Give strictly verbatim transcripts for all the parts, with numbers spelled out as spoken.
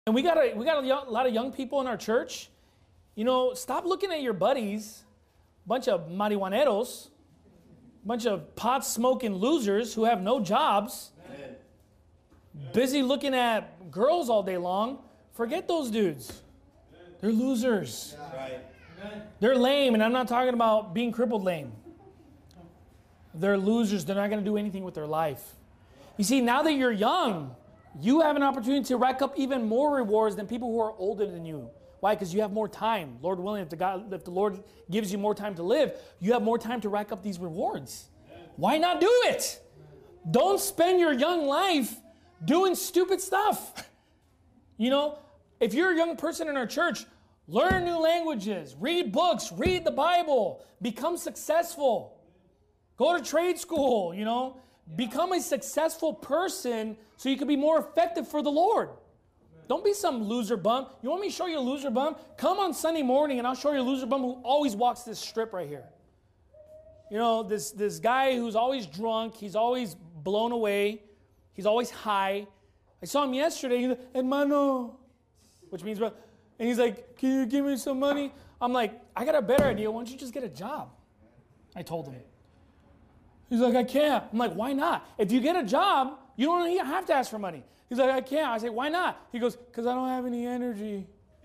And we got a we got a young, lot of young people in our church. You know, stop looking at your buddies, bunch of marihuaneros, bunch of pot smoking losers who have no jobs, Amen. Busy looking at girls all day long. Forget those dudes. They're losers. Right. They're lame, and I'm not talking about being crippled lame. They're losers. They're not going to do anything with their life. You see, now that you're young, you have an opportunity to rack up even more rewards than people who are older than you. Why? Because you have more time. Lord willing, if the, God, if the Lord gives you more time to live, you have more time to rack up these rewards. Why not do it? Don't spend your young life doing stupid stuff. You know, if you're a young person in our church, learn new languages, read books, read the Bible, become successful. Go to trade school, you know. Become a successful person so you can be more effective for the Lord. Don't be some loser bum. You want me to show you a loser bum? Come on Sunday morning and I'll show you a loser bum who always walks this strip right here. You know, this, this guy who's always drunk. He's always blown away. He's always high. I saw him yesterday. He's like, hermano, which means, and he's like, can you give me some money? I'm like, I got a better idea. Why don't you just get a job? I told him. He's like, I can't. I'm like, why not? If you get a job, you don't have to ask for money. He's like, I can't. I say, why not? He goes, because I don't have any energy.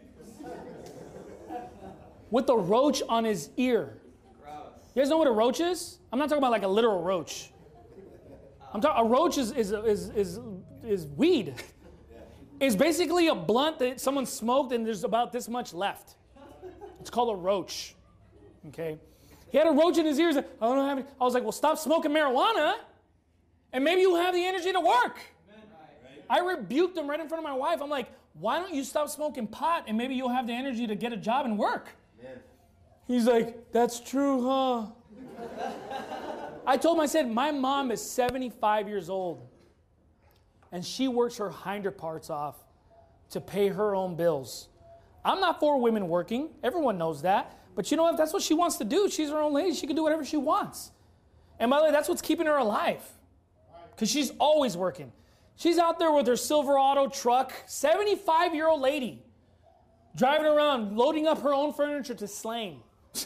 With the roach on his ear. You guys know what a roach is? I'm not talking about like a literal roach. I'm talking. A roach is is is is, is weed. It's basically a blunt that someone smoked and there's about this much left. It's called a roach. Okay. He had a roach in his ears. I don't have any. I was like, well, stop smoking marijuana, and maybe you'll have the energy to work. Right. I rebuked him right in front of my wife. I'm like, why don't you stop smoking pot, and maybe you'll have the energy to get a job and work. Man. He's like, that's true, huh? I told him, I said, my mom is seventy-five years old, and she works her hinder parts off to pay her own bills. I'm not for women working. Everyone knows that. But you know what? That's what she wants to do. She's her own lady. She can do whatever she wants. And by the way, that's what's keeping her alive. Because she's always working. She's out there with her Silverado truck, seventy-five-year-old lady, driving around, loading up her own furniture to Slang.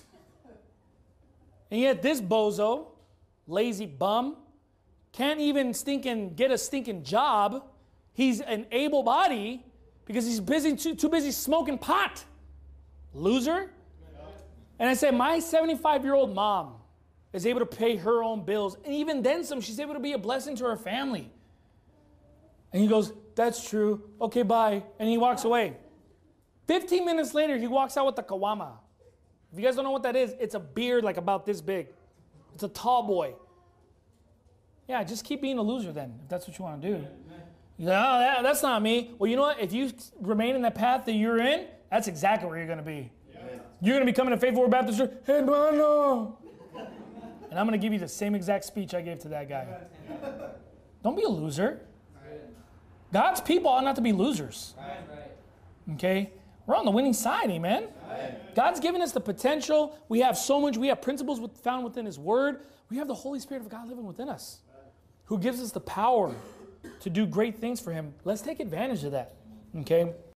And yet this bozo, lazy bum, can't even stinking get a stinking job. He's an able body because he's busy too, too busy smoking pot. Loser. And I said, my seventy-five-year-old mom is able to pay her own bills. And even then some, she's able to be a blessing to her family. And he goes, that's true. Okay, bye. And he walks away. fifteen minutes later, he walks out with the kawama. If you guys don't know what that is, it's a beard like about this big. It's a tall boy. Yeah, just keep being a loser then, if that's what you want to do. You're like, oh, that, that's not me. Well, you know what? If you remain in the path that you're in, that's exactly where you're going to be. You're going to be coming to Faithful Word Baptist Church, hey, mano. And I'm going to give you the same exact speech I gave to that guy. Don't be a loser. God's people ought not to be losers. Okay? We're on the winning side, amen? God's given us the potential. We have so much. We have principles found within His Word. We have the Holy Spirit of God living within us, who gives us the power to do great things for Him. Let's take advantage of that. Okay?